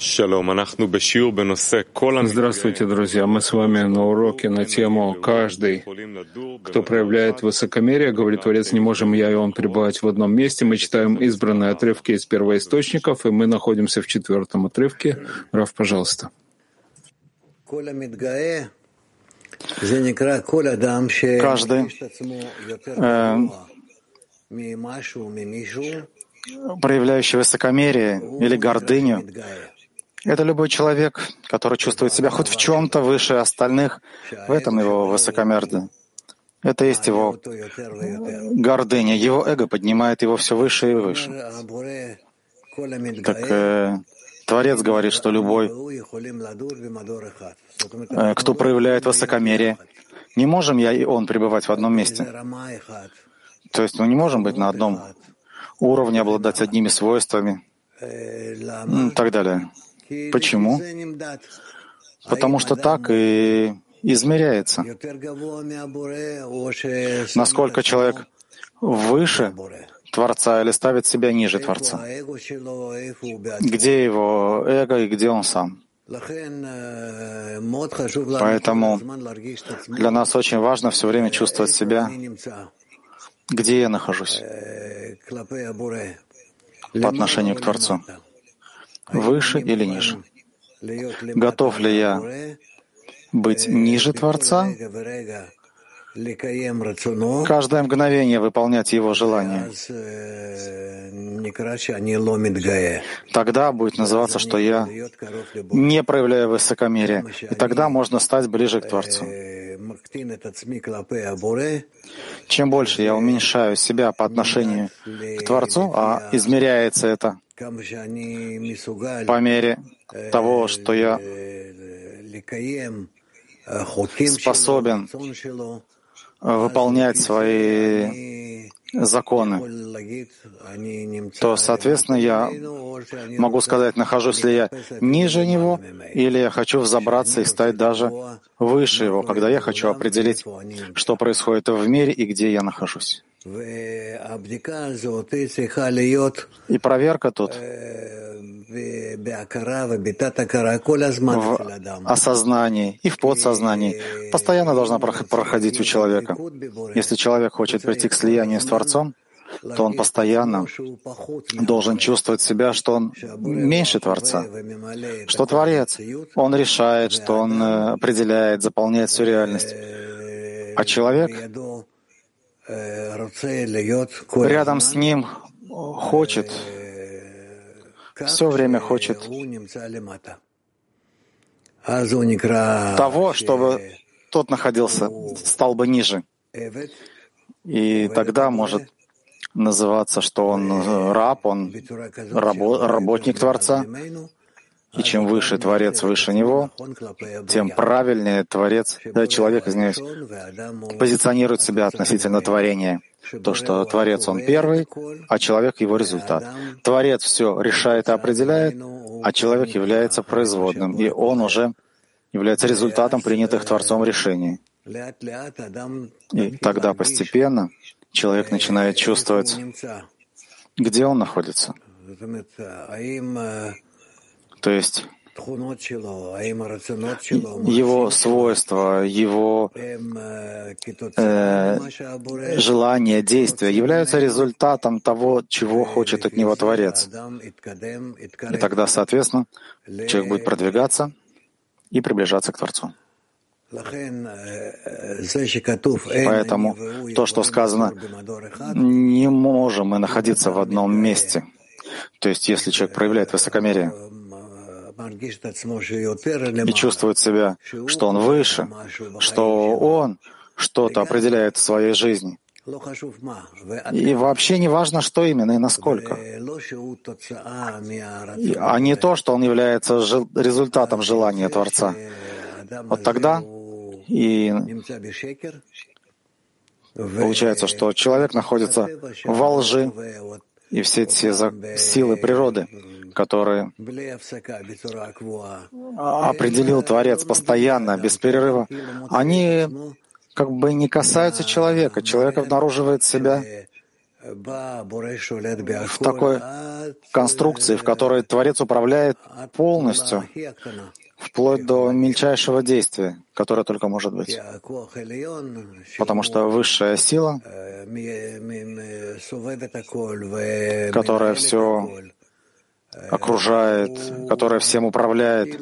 Здравствуйте, друзья. Мы с вами на уроке на тему «Каждый, кто проявляет высокомерие, говорит Творец, не можем я и он пребывать в одном месте». Мы читаем избранные отрывки из первоисточников, и мы находимся в 4-м отрывке. Рав, пожалуйста. Каждый, проявляющий высокомерие или гордыню, это любой человек, который чувствует себя хоть в чем-то выше остальных, в этом его высокомерие. Это есть его гордыня, его эго поднимает его все выше и выше. Так Творец говорит, что любой, кто проявляет высокомерие, не можем я и он пребывать в одном месте. То есть мы не можем быть на одном уровне, обладать одними свойствами и так далее. Почему? Потому что так и измеряется. Насколько человек выше Творца или ставит себя ниже Творца. Где его эго и где он сам. Поэтому для нас очень важно все время чувствовать себя, где я нахожусь по отношению к Творцу. Выше или ниже? Готов ли я быть ниже Творца? Каждое мгновение выполнять Его желание. Тогда будет называться, что я не проявляю высокомерие. И тогда можно стать ближе к Творцу. Чем больше я уменьшаю себя по отношению к Творцу, а измеряется это по мере того, что я способен выполнять свои законы, то, соответственно, я могу сказать, нахожусь ли я ниже него, или я хочу взобраться и стать даже выше его, когда я хочу определить, что происходит в мире и где я нахожусь. И проверка тут в осознании и в подсознании постоянно должна проходить у человека. Если человек хочет прийти к слиянию с Творцом, то он постоянно должен чувствовать себя, что он меньше Творца, что Творец, он решает, что он определяет, заполняет всю реальность. А человек рядом с ним хочет, все время хочет того, чтобы тот находился, стал бы ниже. И тогда может называться, что он раб, он работник Творца. И чем выше Творец выше него, тем правильнее человек, позиционирует себя относительно творения. То, что Творец, он первый, а человек — его результат. Творец все решает и определяет, а человек является производным, и он уже является результатом принятых Творцом решений. И тогда постепенно человек начинает чувствовать, где он находится. То есть его свойства, его желания, действия являются результатом того, чего хочет от него Творец. И тогда, соответственно, человек будет продвигаться и приближаться к Творцу. Поэтому то, что сказано, не можем мы находиться в одном месте. То есть, если человек проявляет высокомерие и чувствует себя, что он выше, что он что-то определяет в своей жизни. И вообще не важно, что именно и насколько. А не то, что он является результатом желания Творца. Вот тогда и получается, что человек находится во лжи, и все эти силы природы, которые определил Творец постоянно, без перерыва, они как бы не касаются человека. Человек обнаруживает себя в такой конструкции, в которой Творец управляет полностью, вплоть до мельчайшего действия, которое только может быть. Потому что высшая сила, которая все окружает, которая всем управляет,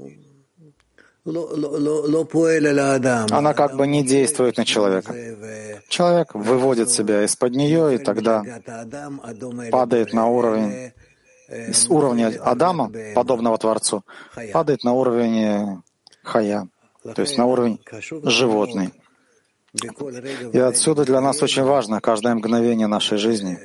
она как бы не действует на человека. Человек выводит себя из-под нее и тогда падает на уровень, с уровня Адама, подобного Творцу, падает на уровень Хая, то есть на уровень животный. И отсюда для нас очень важно каждое мгновение нашей жизни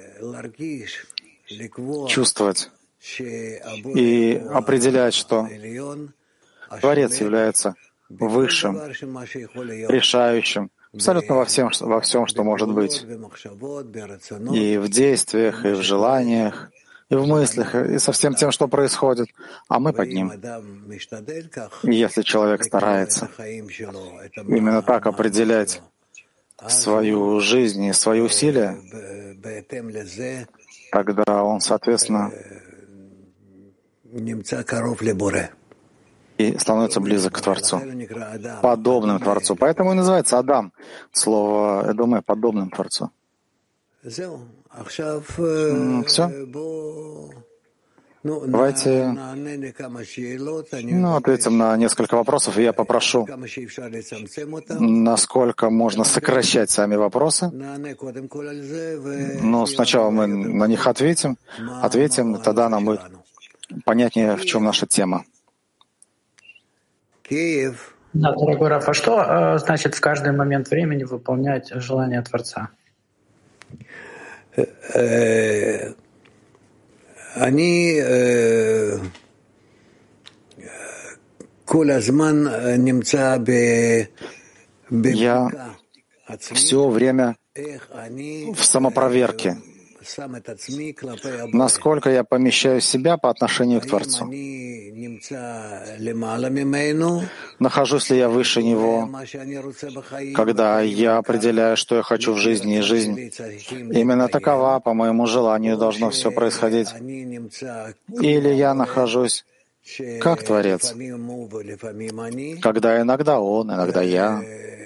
чувствовать и определять, что Творец является высшим, решающим, абсолютно во всем, что может быть. И в действиях, и в желаниях, и в мыслях, и со всем тем, что происходит. А мы под ним. И если человек старается именно так определять свою жизнь и свои усилия, тогда он, соответственно, и становится близок к Творцу, подобным Творцу. Поэтому и называется Адам, слово Эдоме, подобным Творцу. Все? Давайте ответим на несколько вопросов, и я попрошу, насколько можно сокращать сами вопросы. Но сначала мы на них ответим, тогда нам будет понятнее, в чем наша тема. Да, дорогой Раф, а что значит в каждый момент времени выполнять желание Творца? Я все время в самопроверке, насколько я помещаю себя по отношению к Творцу. Нахожусь ли я выше Него, когда я определяю, что я хочу в жизни, и жизнь именно такова, по моему желанию, должно все происходить. Или я нахожусь как Творец, когда иногда Он, иногда я.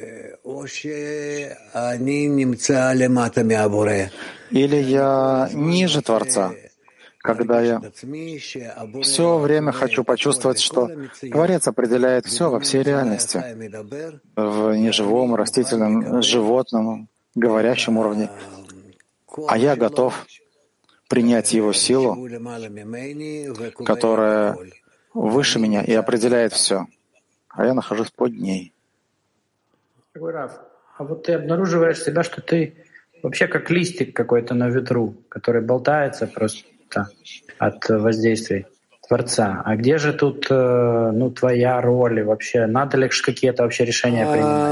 Или я ниже Творца, когда я все время хочу почувствовать, что Творец определяет все во всей реальности, в неживом, растительном, животном, говорящем уровне, а я готов принять Его силу, которая выше меня и определяет все, а я нахожусь под ней. Раф, а вот ты обнаруживаешь себя, что ты вообще как листик какой-то на ветру, который болтается просто от воздействий Творца. А где же тут твоя роль и вообще? Надо ли какие-то вообще решения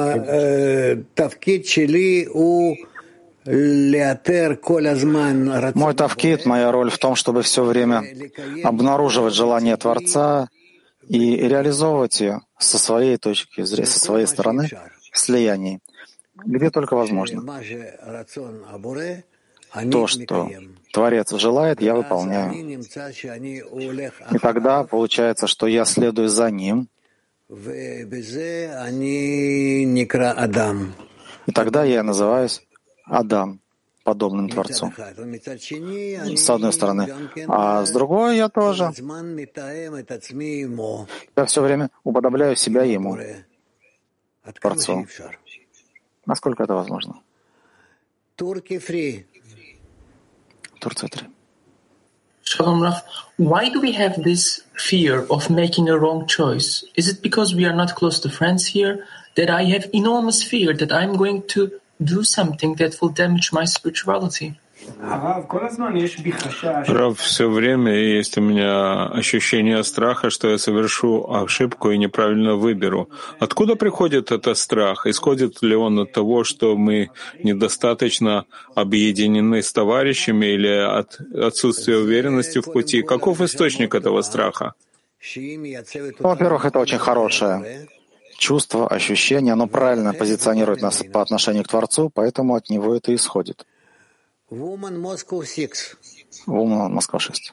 принимать? Мой тавкид, моя роль в том, чтобы все время обнаруживать желание Творца и реализовывать ее со своей точки зрения, со своей стороны, в слиянии, где только возможно. То, что Творец желает, я выполняю. И тогда получается, что я следую за Ним, и тогда я называюсь Адам, подобным Творцу. С одной стороны. А с другой я тоже. Я все время уподобляю себя Ему, Творцу. Насколько это возможно? Турция 3. Shalom Raf, why do we have this fear of making a wrong choice? Is it because we are not close to friends here that I have enormous fear that I'm going to do something that will damage my spirituality? Рав, все время есть у меня ощущение страха, что я совершу ошибку и неправильно выберу. Откуда приходит этот страх? Исходит ли он от того, что мы недостаточно объединены с товарищами или от отсутствия уверенности в пути? Каков источник этого страха? Во-первых, это очень хорошее чувство, ощущение, оно правильно позиционирует нас по отношению к Творцу, поэтому от него это исходит. Woman Москва 6.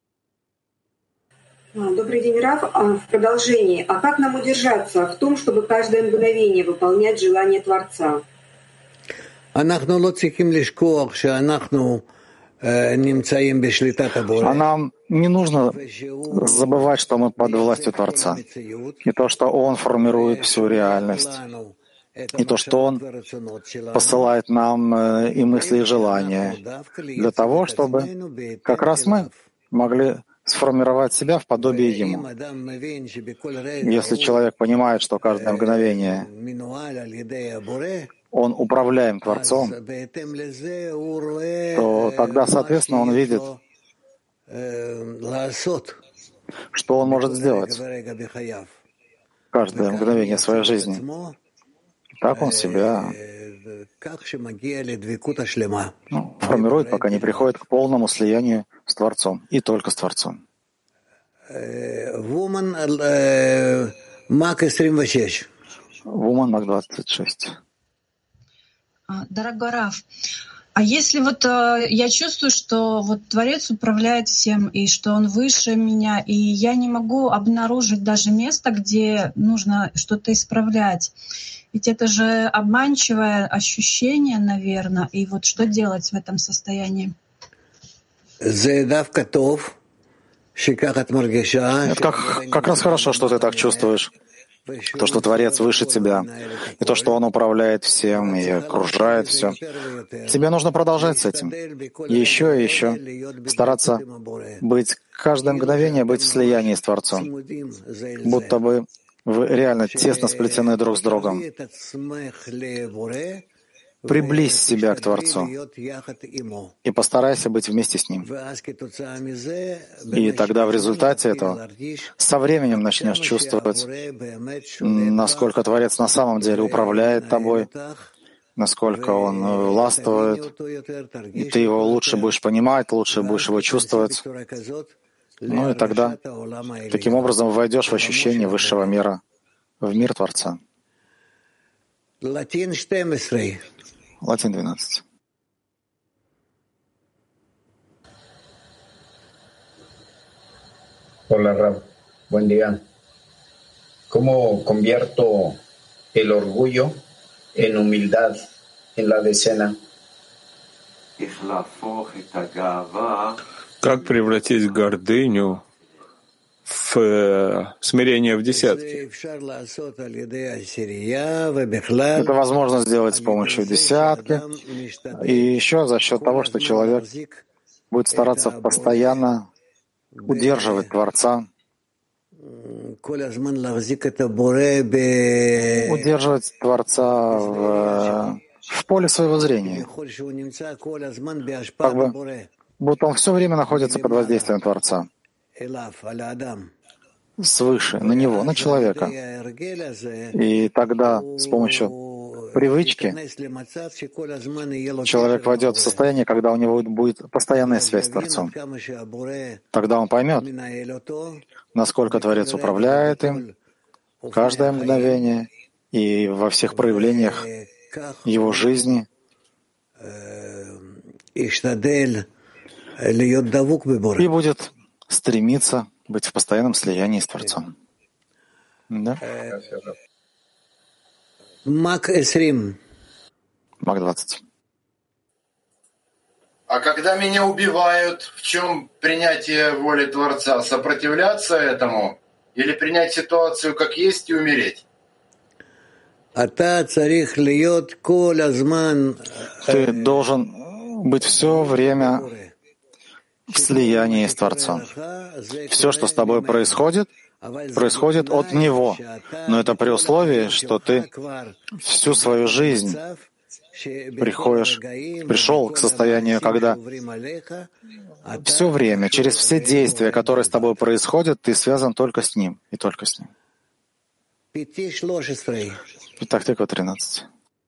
Добрый день, Раф. В продолжении. А как нам удержаться в том, чтобы каждое мгновение выполнять желание Творца? А нам не нужно забывать, что мы под властью Творца. И то, что Он формирует всю реальность. И то, что Он посылает нам и мысли, и желания. Для того, чтобы как раз мы могли сформировать себя в подобие Ему. Если человек понимает, что каждое мгновение он управляем Творцом, то тогда, соответственно, он видит, что он может сделать каждое мгновение своей жизни. Так он себя формирует, пока не приходит к полному слиянию с Творцом, и только с Творцом. Вуман Мак 26. Дорогой Раф, а если я чувствую, что Творец управляет всем, и что Он выше меня, и я не могу обнаружить даже место, где нужно что-то исправлять, ведь это же обманчивое ощущение, наверное, и что делать в этом состоянии? Это как раз хорошо, что ты так чувствуешь. То, что Творец выше тебя, и то, что Он управляет всем и окружает все. Тебе нужно продолжать с этим. Еще и еще. Стараться быть, каждое мгновение быть в слиянии с Творцом. Будто бы вы реально тесно сплетены друг с другом. Приблизь себя к Творцу и постарайся быть вместе с Ним. И тогда в результате этого со временем начнешь чувствовать, насколько Творец на самом деле управляет тобой, насколько Он властвует, и ты Его лучше будешь понимать, лучше будешь Его чувствовать. Ну и тогда таким образом войдешь в ощущение высшего мира, в мир Творца. Латин 12. Hola, Rab. Buen día. ¿Cómo convierto el orgullo en humildad en la decena? Как превратить гордыню в смирение в десятки? Это возможно сделать с помощью десятки. И еще за счет того, что человек будет стараться постоянно удерживать Творца, удерживать Творца в поле своего зрения. Как бы, будто он все время находится под воздействием Творца. Свыше, на него, на человека. И тогда с помощью привычки человек войдет в состояние, когда у него будет постоянная связь с Творцом. Тогда он поймет, насколько Творец управляет им каждое мгновение и во всех проявлениях его жизни. И будет стремиться быть в постоянном слиянии с Творцом. Да? Мак 20. А когда меня убивают, в чем принятие воли Творца? Сопротивляться этому или принять ситуацию как есть и умереть? Ты должен быть все время в слиянии с Творцом. Все, что с тобой происходит, происходит от Него. Но это при условии, что ты всю свою жизнь пришел к состоянию, когда все время, через все действия, которые с тобой происходят, ты связан только с Ним и только с Ним. Петах-Тиква 13.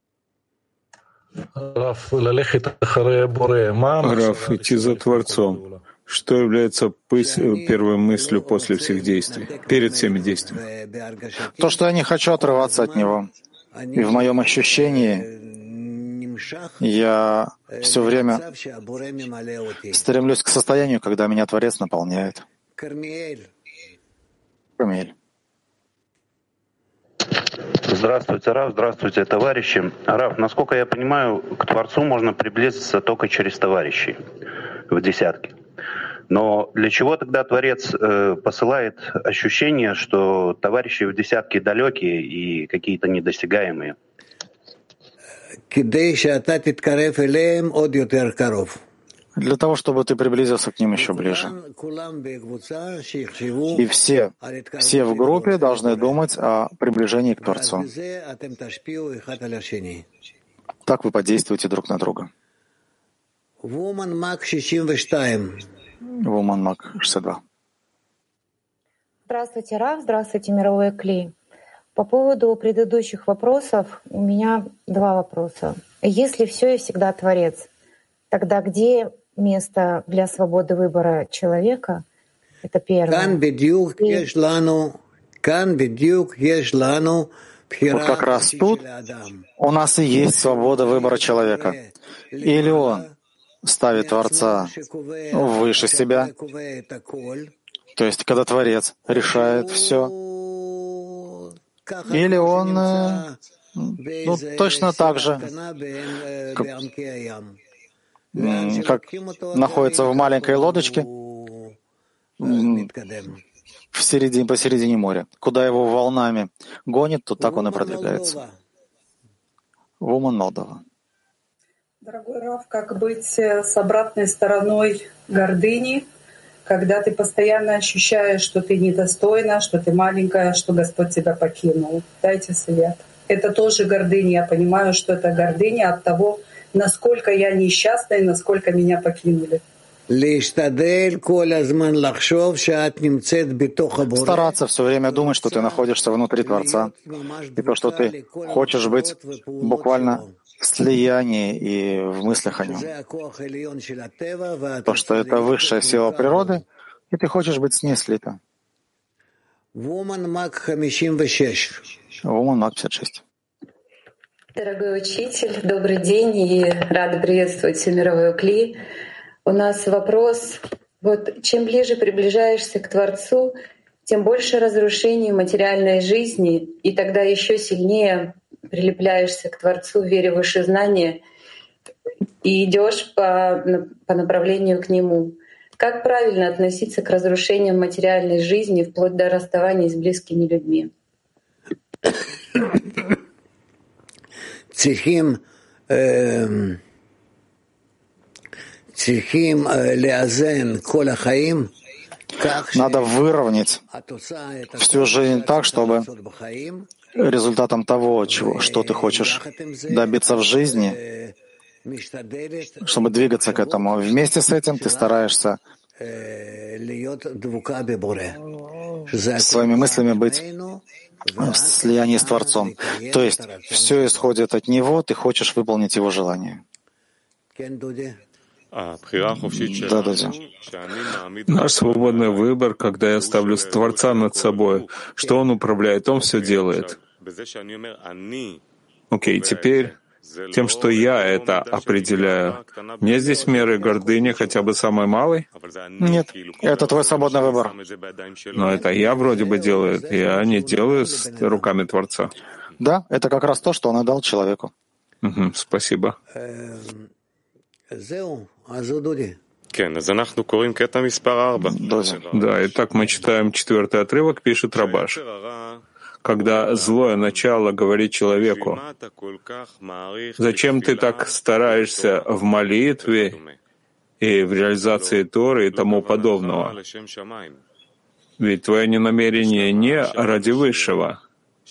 Раф, идти за Творцом. Что является первой мыслью после всех действий, перед всеми действиями? То, что я не хочу отрываться от Него. И в моем ощущении Я все время стремлюсь к состоянию, когда меня Творец наполняет. Кармиэль. Здравствуйте, Рав, здравствуйте, товарищи. Рав, насколько я понимаю, к Творцу можно приблизиться только через товарищей в десятке. Но для чего тогда Творец посылает ощущение, что товарищи в десятке далекие и какие-то недосягаемые? Для того, чтобы ты приблизился к ним еще ближе. И все в группе должны думать о приближении к Творцу. Так вы подействуете друг на друга. Woman Mag 62. Здравствуйте, Рав, здравствуйте, мировой Кли. По поводу предыдущих вопросов у меня два вопроса. Если все и всегда Творец, тогда где место для свободы выбора человека? Это первое. Вот как раз тут у нас и есть свобода выбора человека. Или он ставит Творца выше себя, то есть когда Творец решает все, или он точно так же, как находится в маленькой лодочке посередине моря. Куда его волнами гонит, то так он и продвигается. Woman Молдова. Дорогой Рав, как быть с обратной стороной гордыни, когда ты постоянно ощущаешь, что ты недостойна, что ты маленькая, что Господь тебя покинул? Дайте совет. Это тоже гордыня. Я понимаю, что это гордыня от того, насколько я несчастна и насколько меня покинули. Стараться все время думать, что ты находишься внутри Творца, и то, что ты хочешь быть буквально в слиянии и в мыслях о нем. То, что это высшая сила природы, и ты хочешь быть с ней слита. Woman Mag 56. Дорогой учитель, добрый день и рада приветствовать всю мировую Кли. У нас вопрос. Вот чем ближе приближаешься к Творцу, тем больше разрушений материальной жизни, и тогда еще сильнее прилепляешься к Творцу в вере в высшее знание и идешь по направлению к Нему. Как правильно относиться к разрушениям материальной жизни вплоть до расставания с близкими людьми? Надо выровнять всю жизнь так, чтобы результатом того, что ты хочешь добиться в жизни, чтобы двигаться к этому, вместе с этим ты стараешься своими мыслями быть в слиянии с Творцом. То есть все исходит от Него, ты хочешь выполнить Его желание. Да, Дудя. Наш свободный выбор, когда я ставлю Творца над собой, что Он управляет, Он все делает. Окей, теперь тем, что я это определяю, мне здесь меры гордыни хотя бы самой малой? Нет, это твой свободный выбор. Но это я вроде бы делаю, я не делаю с руками Творца. Да, это как раз то, что Он и дал человеку. Угу, спасибо. Да, итак, мы читаем 4-й отрывок, пишет Рабаш. Когда злое начало говорит человеку: «Зачем ты так стараешься в молитве и в реализации Торы и тому подобного? Ведь твое намерение не ради Высшего».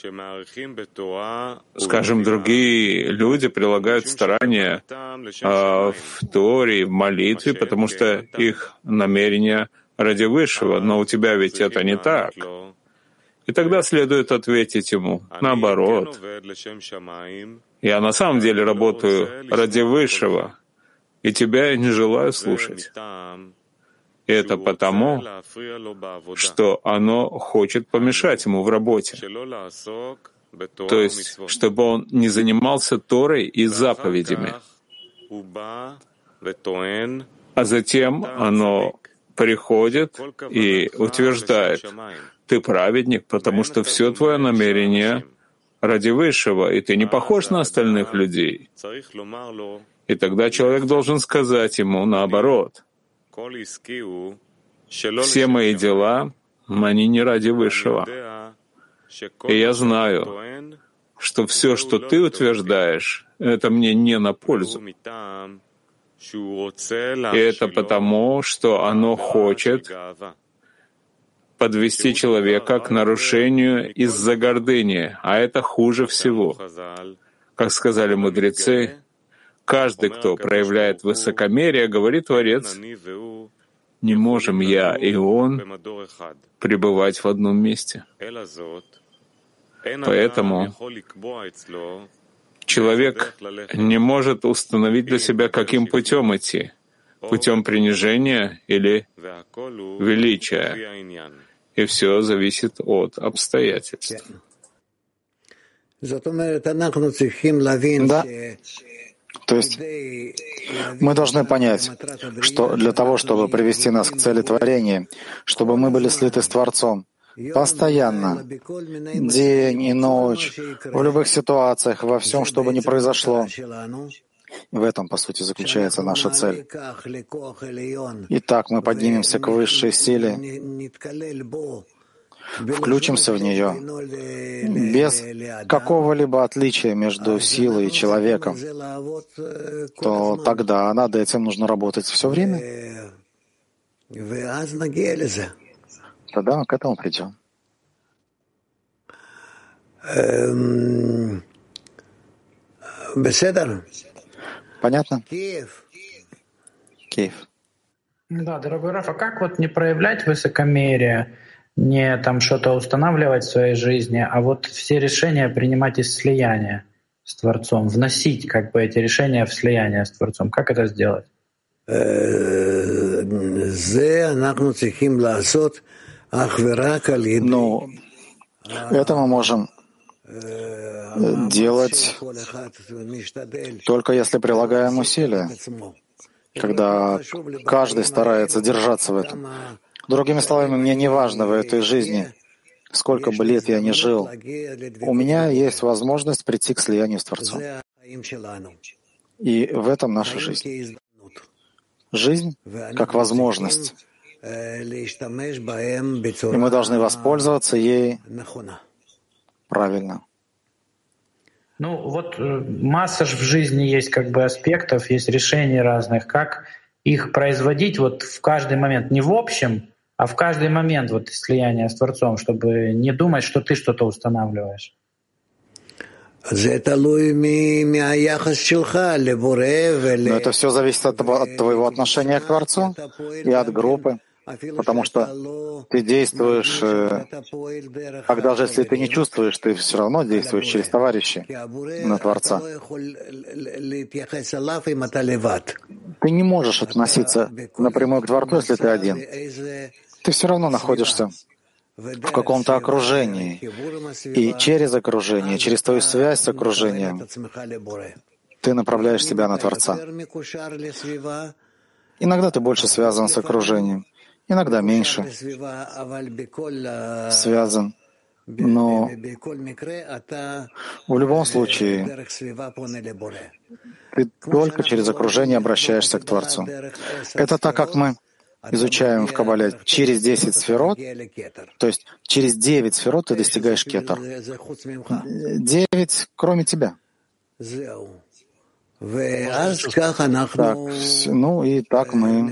Скажем, другие люди прилагают старания в Торе, в молитве, потому что их намерение ради Высшего, но у тебя ведь это не так. И тогда следует ответить ему наоборот. Я на самом деле работаю ради Высшего, и тебя я не желаю слушать. И это потому, что оно хочет помешать ему в работе. То есть, чтобы он не занимался Торой и заповедями. А затем оно приходит и утверждает: ты праведник, потому что все твое намерение ради Высшего, и ты не похож на остальных людей. И тогда человек должен сказать ему наоборот: все мои дела, они не ради Высшего. И я знаю, что все, что ты утверждаешь, это мне не на пользу. И это потому, что оно хочет подвести человека к нарушению из-за гордыни, а это хуже всего. Как сказали мудрецы, каждый, кто проявляет высокомерие, говорит Творец, не можем я и он пребывать в одном месте. Поэтому человек не может установить для себя, каким путем идти, путем принижения или величия. И все зависит от обстоятельств. Да. То есть мы должны понять, что для того, чтобы привести нас к цели творения, чтобы мы были слиты с Творцом, постоянно, день и ночь, в любых ситуациях, во всем, что бы ни произошло. В этом, по сути, заключается наша цель. Итак, мы поднимемся к высшей силе, включимся в нее, без какого-либо отличия между силой и человеком, то тогда над этим нужно работать все время. Тогда мы к этому придем. Понятно? Киев. Да, дорогой Раф, а как вот не проявлять высокомерие, не там что-то устанавливать в своей жизни, а вот все решения принимать из слияния с Творцом, вносить как бы эти решения в слияние с Творцом? Как это сделать? Ну, это мы можем делать только если прилагаем усилия, когда каждый старается держаться в этом. Другими словами, мне не важно в этой жизни, сколько бы лет я ни жил, у меня есть возможность прийти к слиянию с Творцом. И в этом наша жизнь. Жизнь как возможность. И мы должны воспользоваться ей правильно. Ну вот масса же в жизни есть как бы аспектов, есть решений разных. Как их производить вот в каждый момент, не в общем, а в каждый момент вот слияния с Творцом, чтобы не думать, что ты что-то устанавливаешь. Но это все зависит от твоего отношения к Творцу и от группы, потому что ты действуешь, когда же, если ты не чувствуешь, ты все равно действуешь через товарищей на Творца. Ты не можешь относиться напрямую к Творцу, если ты один. Ты все равно находишься в каком-то окружении. И через окружение, через твою связь с окружением, ты направляешь себя на Творца. Иногда ты больше связан с окружением, иногда меньше связан. Но в любом случае ты только через окружение обращаешься к Творцу. Это так, как мы изучаем в Кабале через 10 сферот, то есть через 9 сферот ты достигаешь кетар. 9 кроме тебя. Так, ну и так мы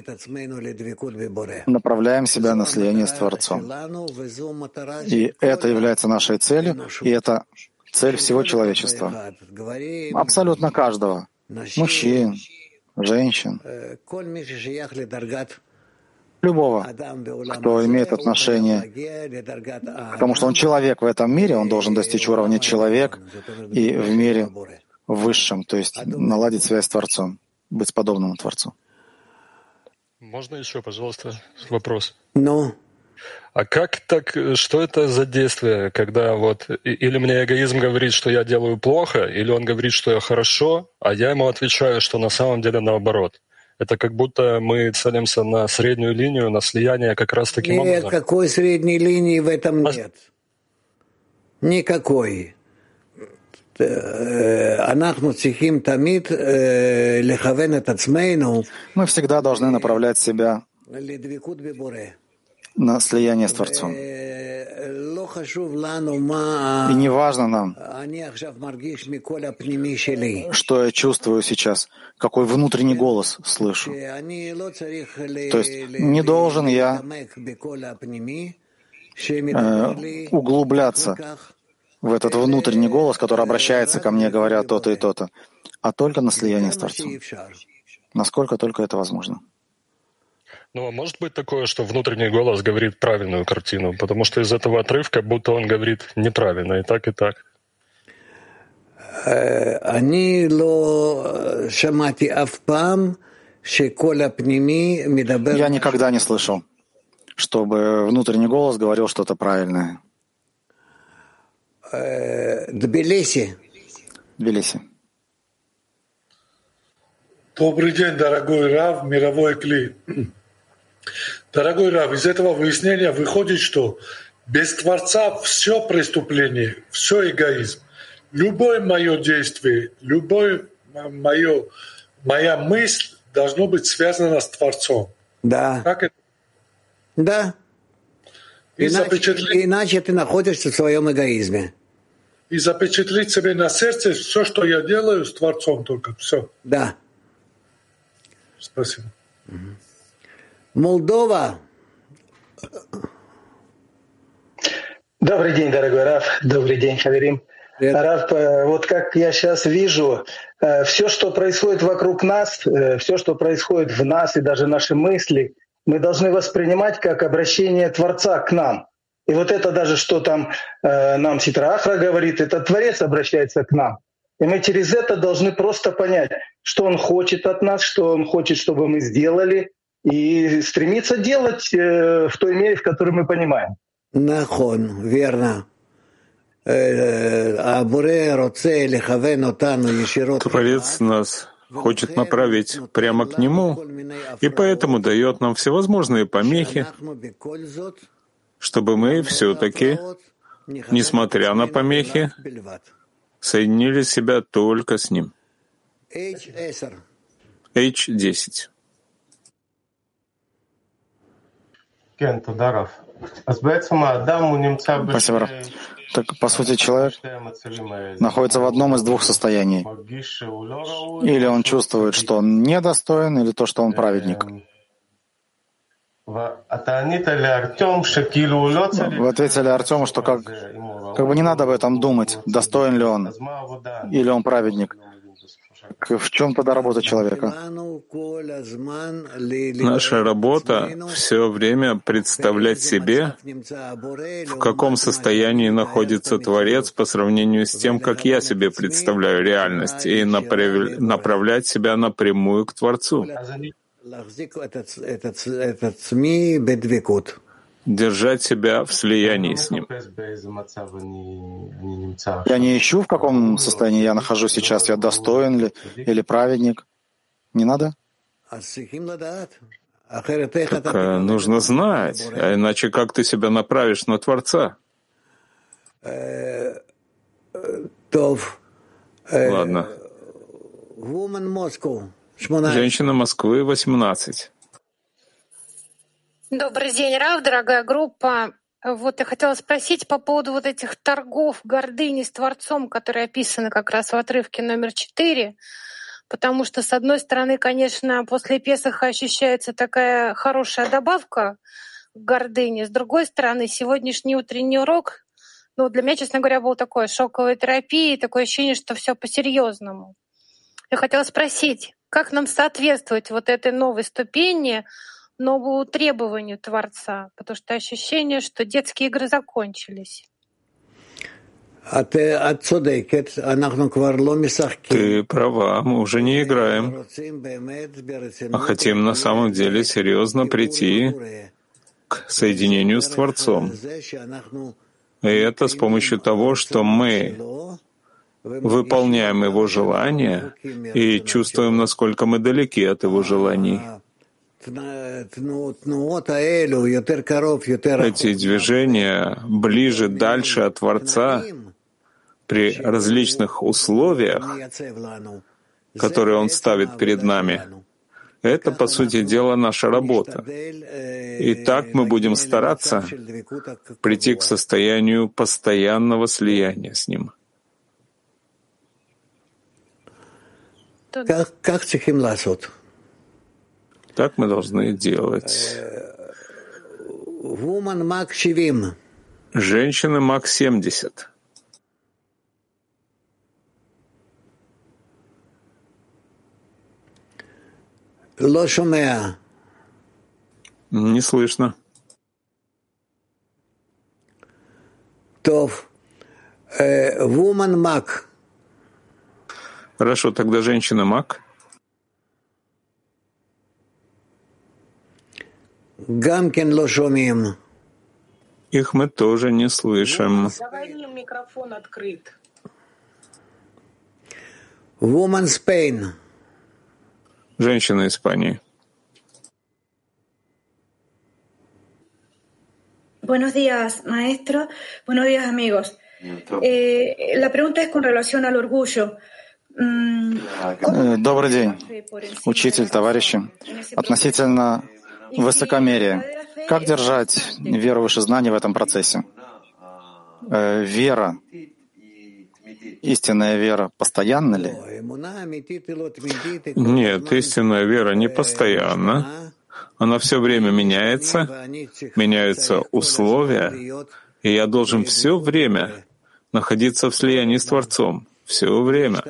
направляем себя на слияние с Творцом. И это является нашей целью, и это цель всего человечества. Абсолютно каждого. Мужчин, женщин, любого, кто имеет отношение к тому, что он человек в этом мире, он должен достичь уровня человек и в мире высшем, то есть наладить связь с Творцом, быть подобным Творцу. Можно еще, пожалуйста, вопрос? А как так, что это за действие, когда вот или мне эгоизм говорит, что я делаю плохо, или он говорит, что я хорошо, а я ему отвечаю, что на самом деле наоборот. Это как будто мы целимся на среднюю линию, на слияние как раз таким образом. Никакой средней линии в этом нет. Никакой. Мы всегда должны направлять себя на слияние с Творцом. И не важно нам, что я чувствую сейчас, какой внутренний голос слышу. То есть не должен я углубляться в этот внутренний голос, который обращается ко мне, говоря то-то и то-то, а только на слияние с Творцом. Насколько только это возможно. Ну, а может быть такое, что внутренний голос говорит правильную картину, потому что из этого отрывка будто он говорит неправильно, и так, и так. Я никогда не слышал, чтобы внутренний голос говорил что-то правильное. Тбилиси. Добрый день, дорогой Рав, мировой Кли. Дорогой Рав, из этого выяснения выходит, что без Творца все преступление, все эгоизм. Любое мое действие, любое моя мысль должно быть связано с Творцом. Да. Как это? Да. Иначе ты находишься в своем эгоизме. И запечатлеть себе на сердце все, что я делаю, с Творцом только. Все. Да. Спасибо. Молдова. Добрый день, дорогой Рав. Добрый день, Хаверим. Рав, вот как я сейчас вижу, все, что происходит вокруг нас, все, что происходит в нас и даже наши мысли, мы должны воспринимать как обращение Творца к нам. И вот это даже, что там нам Ситра Ахра говорит, это Творец обращается к нам. И мы через это должны просто понять, что Он хочет от нас, что Он хочет, чтобы мы сделали, и стремиться делать в той мере, в которой мы понимаем. Нахон, верно. Творец нас хочет направить прямо к Нему, и поэтому дает нам всевозможные помехи, чтобы мы все-таки, несмотря на помехи, соединили себя только с Ним. H10. Спасибо. Так, по сути, человек находится в одном из двух состояний. Или он чувствует, что он недостоин, или то, что он праведник. Вы ответили Артему, что как бы не надо об этом думать, достоин ли он, или он праведник. В чем тогда работа человека? Наша работа — все время представлять себе, в каком состоянии находится Творец по сравнению с тем, как я себе представляю реальность, и направлять себя напрямую к Творцу. Держать себя в слиянии с Ним. Я не ищу, в каком состоянии я нахожусь сейчас, я достоин ли или праведник. Не надо? Так нужно знать, а иначе как ты себя направишь на Творца? Ладно. Женщина Москвы, 18. Добрый день, Рав, дорогая группа. Вот я хотела спросить по поводу вот этих торгов гордыни с Творцом, которые описаны как раз в отрывке номер 4, потому что, с одной стороны, конечно, после Песаха ощущается такая хорошая добавка к гордыне, с другой стороны, сегодняшний утренний урок, для меня, честно говоря, был такой шоковой терапией, такое ощущение, что все по-серьезному. Я хотела спросить, как нам соответствовать вот этой новой ступени, новому требованию Творца, потому что ощущение, что детские игры закончились. Ты права, мы уже не играем, а хотим на самом деле серьезно прийти к соединению с Творцом. И это с помощью того, что мы выполняем Его желания и чувствуем, насколько мы далеки от Его желаний. Эти движения ближе, дальше от Творца при различных условиях, которые Он ставит перед нами. Это, по сути дела, наша работа. И так мы будем стараться прийти к состоянию постоянного слияния с Ним. Так мы должны делать. Женщина Мак 70. Не слышно. Хорошо, тогда женщина Мак. Их мы тоже не слышим. Микрофон открыт. Woman Spain. Женщина Испании. Buenos días, maestro. Buenos días, amigos. La pregunta es con relación al orgullo. Добрый день, учитель, товарищи. Относительно высокомерия. Как держать веру выше знаний в этом процессе? Вера, истинная вера, постоянна ли? Нет, истинная вера не постоянна. Она все время меняется, меняются условия, и я должен все время находиться в слиянии с Творцом. Все время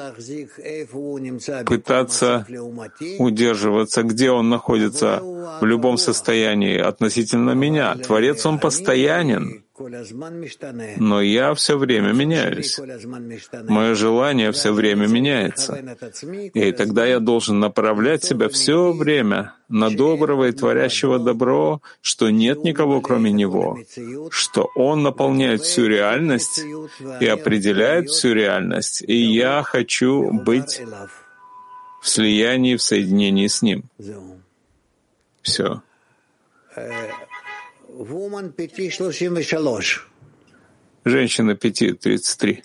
пытаться удерживаться, где он находится в любом состоянии относительно меня. Творец, он постоянен, но я все время меняюсь. Мое желание все время меняется. И тогда я должен направлять себя все время на доброго и творящего добро, что нет никого кроме Него, что Он наполняет всю реальность и определяет всю реальность, и я хочу быть в слиянии, в соединении с Ним. Все. Женщина 5:33.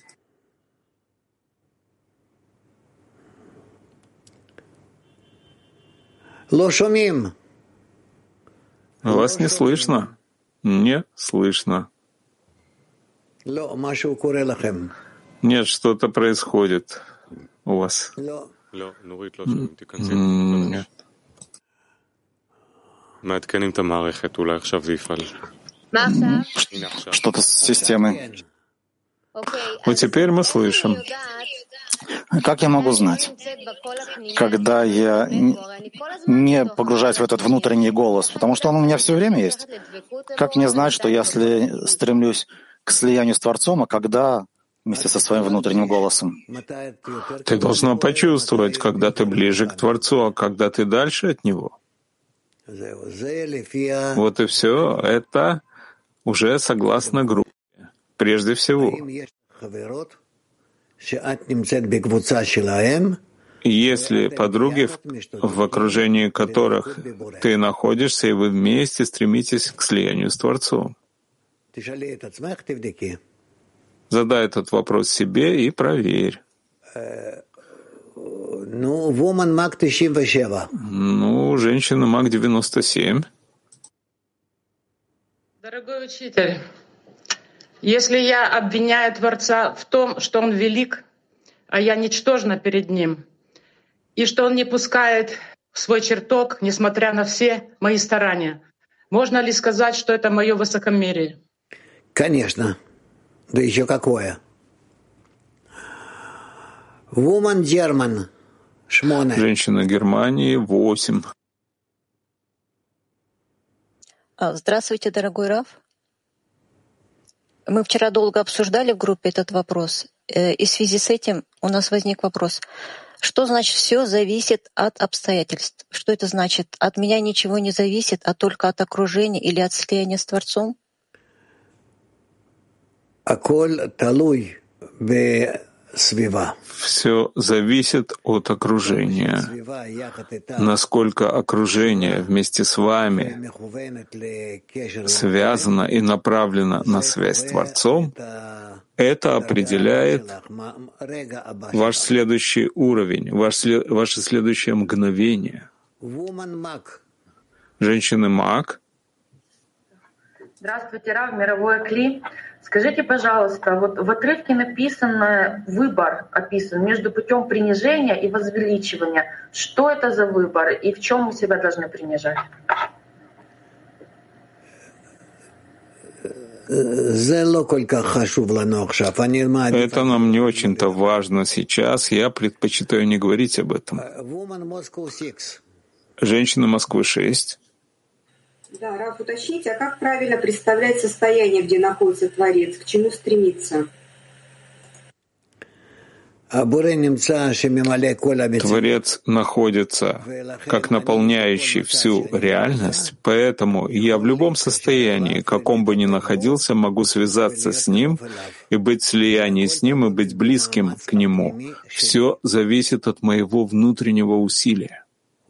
Вас не слышно? Не слышно. Нет, что-то происходит у вас. Нет. Что-то с системой. Вот теперь мы слышим. Как я могу знать, когда я не погружаюсь в этот внутренний голос? Потому что он у меня все время есть. Как мне знать, что я стремлюсь к слиянию с Творцом, а когда вместе со своим внутренним голосом? Ты должна почувствовать, когда ты ближе к Творцу, а когда ты дальше от Него. Вот и все. Это уже согласно группе. Прежде всего, если подруги, в окружении которых ты находишься, и вы вместе стремитесь к слиянию с Творцом, задай этот вопрос себе и проверь. Женщина Мак 97. Дорогой учитель, если я обвиняю Творца в том, что Он велик, а я ничтожна перед Ним, и что Он не пускает в свой чертог, несмотря на все мои старания, можно ли сказать, что это мое высокомерие? Конечно. Да еще какое. Woman German. Женщина Германии 8. Здравствуйте, дорогой Рав. Мы вчера долго обсуждали в группе этот вопрос, и в связи с этим у нас возник вопрос. Что значит «все зависит от обстоятельств»? Что это значит? От меня ничего не зависит, а только от окружения или от слияния с Творцом? Все зависит от окружения. Насколько окружение вместе с вами связано и направлено на связь с Творцом, это определяет ваш следующий уровень, ваше следующее мгновение. Женщины-маг. Здравствуйте, Рав, мировое Кли. Скажите, пожалуйста, вот в отрывке написано выбор описан между путем принижения и возвеличивания. Что это за выбор и в чем мы себя должны принижать? Это нам не очень-то важно сейчас. Я предпочитаю не говорить об этом. Женщина Москвы 6. Да, Раф, уточните, а как правильно представлять состояние, где находится Творец, к чему стремиться? Творец находится как наполняющий всю реальность, поэтому я в любом состоянии, каком бы ни находился, могу связаться с Ним и быть в слиянии с Ним и быть близким к Нему. Все зависит от моего внутреннего усилия.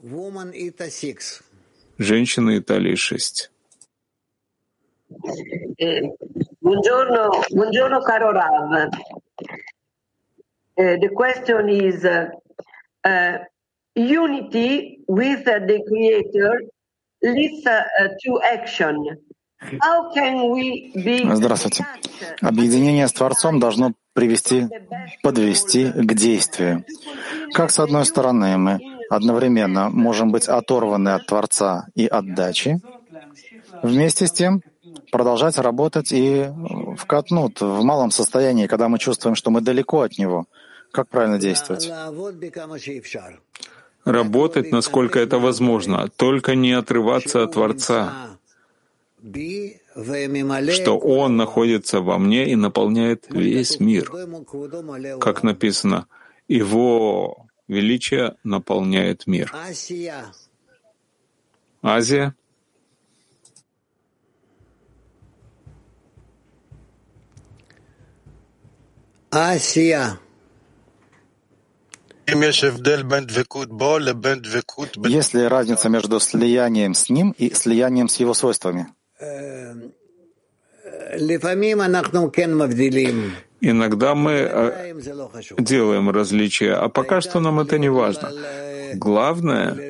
Женщина Италии 6. Buongiorno caro Rav. The question is unity with the Creator leads to action. How can we be... Здравствуйте. Объединение с Творцом должно подвести к действию. Как, с одной стороны, мы одновременно можем быть оторваны от Творца и отдачи, вместе с тем продолжать работать и в малом состоянии, когда мы чувствуем, что мы далеко от Него. Как правильно действовать? Работать, насколько это возможно, только не отрываться от Творца, что Он находится во мне и наполняет весь мир. Как написано, Его величие наполняет мир. Азия. Асия. Есть ли разница между слиянием с Ним и слиянием с Его свойствами? Иногда мы делаем различия, а пока что нам это не важно. Главное —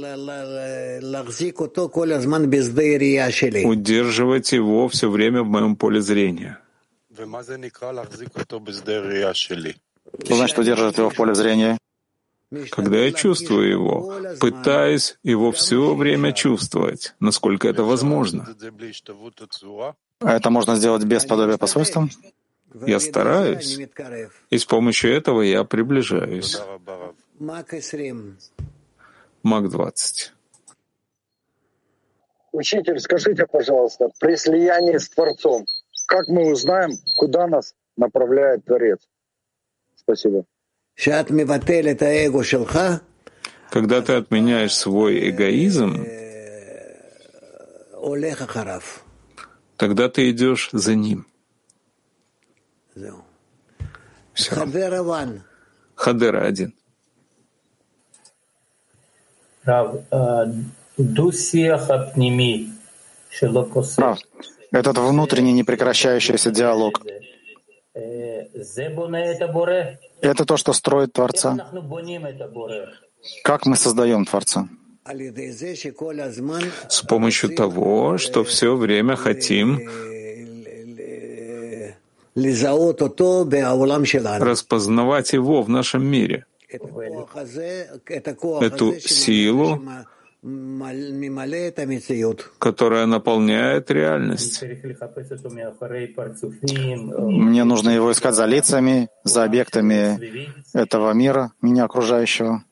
удерживать его все время в моем поле зрения. Что значит удерживать его в поле зрения? Когда я чувствую его, пытаюсь его все время чувствовать, насколько это возможно. А это можно сделать без подобия по свойствам? Я стараюсь, и с помощью этого я приближаюсь. Мак 20. Учитель, скажите, пожалуйста, при слиянии с Творцом, как мы узнаем, куда нас направляет Творец? Спасибо. Когда ты отменяешь свой эгоизм, тогда ты идешь за ним. Все. Хадера 1. Этот внутренний непрекращающийся диалог — это то, что строит Творца. Как мы создаем Творца? С помощью того, что все время хотим распознавать его в нашем мире. Эту силу, которая наполняет реальность. Мне нужно его искать за лицами, за объектами этого мира, меня окружающего.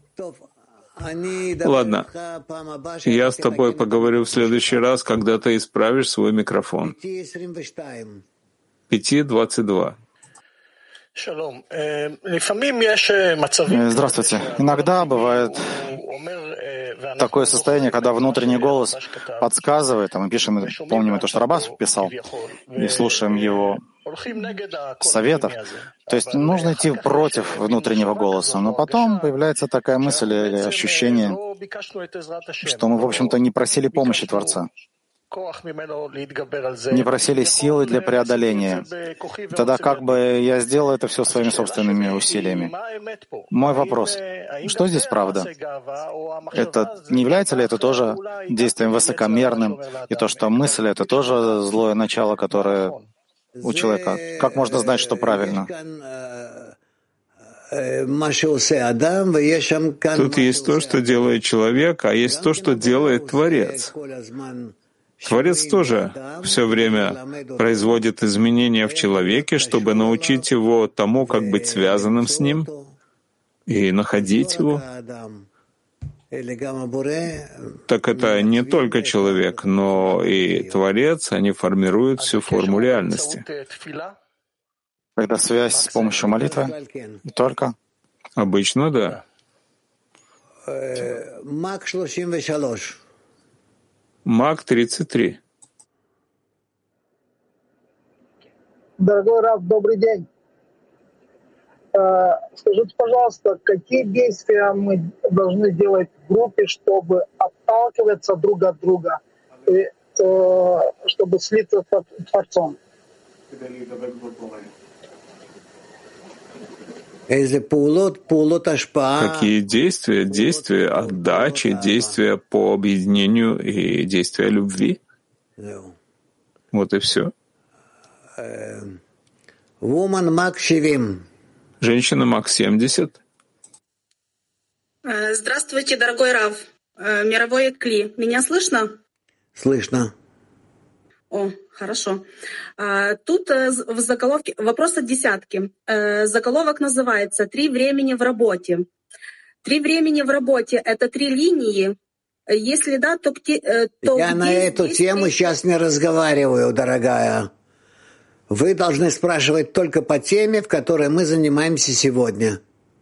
Ладно, я с тобой поговорю в следующий раз, когда ты исправишь свой микрофон. 5:22. Здравствуйте. Иногда бывает такое состояние, когда внутренний голос подсказывает, а мы пишем, помним то, что Рабас писал, и слушаем его советов. То есть нужно идти против внутреннего голоса, но потом появляется такая мысль или ощущение, что мы, в общем-то, не просили помощи Творца, не просили силы для преодоления. Тогда как бы я сделал это все своими собственными усилиями. Мой вопрос, что здесь правда? Это, не является ли это тоже действием высокомерным? И то, что мысль — это тоже злое начало, которое у человека? Как можно знать, что правильно? Тут есть то, что делает человек, а есть то, что делает Творец. Творец тоже все время производит изменения в человеке, чтобы научить его тому, как быть связанным с ним и находить его. Так это не только человек, но и Творец, они формируют всю форму реальности. Когда связь с помощью молитвы? И только? Обычно, да. Мак 33. Дорогой Рав, добрый день. Скажите, пожалуйста, какие действия мы должны делать в группе, чтобы отталкиваться друг от друга, и, чтобы слиться с Творцом? Какие действия? Действия отдачи, действия по объединению и действия любви. Вот и все. Женщина Мак 70. Здравствуйте, дорогой Рав. Мировой Кли. Меня слышно? Слышно. О, хорошо. Тут в заголовке вопрос от десятки. Заголовок называется «Три времени в работе». Три времени в работе — это три линии. Если да, то я на эту тему сейчас не разговариваю, дорогая. Вы должны спрашивать только по теме, в которой мы занимаемся сегодня.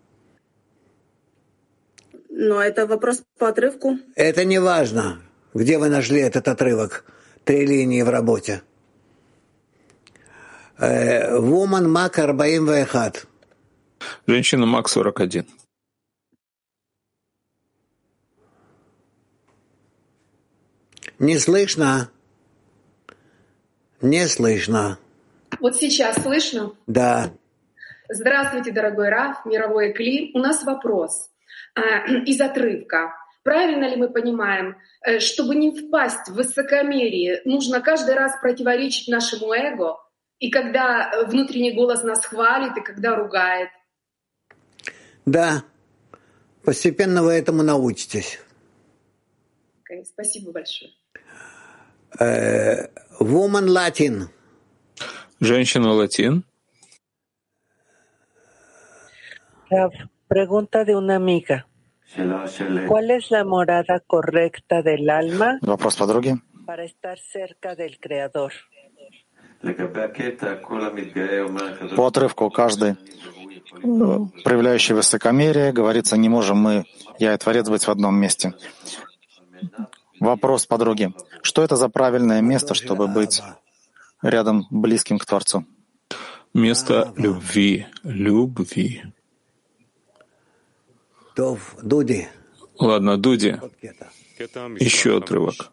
Но это вопрос по отрывку. Это не важно, где вы нашли этот отрывок. Три линии в работе. Woman Мак 41. Женщина Мак 41. Не слышно? Не слышно. Вот сейчас слышно? Да. Здравствуйте, дорогой Рав, мировой Кли. У нас вопрос из отрывка. Правильно ли мы понимаем, чтобы не впасть в высокомерие, нужно каждый раз противоречить нашему эго, и когда внутренний голос нас хвалит, и когда ругает? Да. Постепенно вы этому научитесь. Okay, спасибо большое. Woman Latin. Женщина латин. Pregunta de una amiga. ¿Cuál es la morada correcta del alma Вопрос подруги. para estar cerca del Creador? По отрывку каждый, проявляющий высокомерие, говорится, не можем мы, я и Творец, быть в одном месте. Вопрос подруги. Что это за правильное место, чтобы быть рядом, близким к Творцу? Место любви. Любви. Дуди. Ладно, Дуди. Еще отрывок.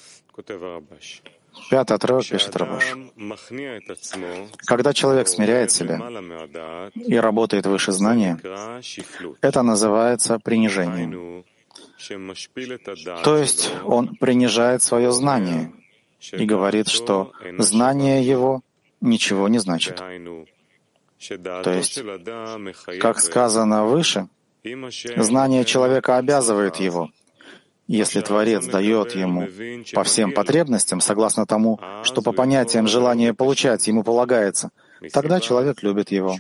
5-й отрывок пишет Рабаш. Когда человек смиряет себя и работает выше знания, это называется принижением. То есть он принижает свое знание и говорит, что знание его ничего не значит. То есть, как сказано выше, знание человека обязывает его. Если Творец дает ему по всем потребностям, согласно тому, что по понятиям желания получать ему полагается, тогда человек любит его.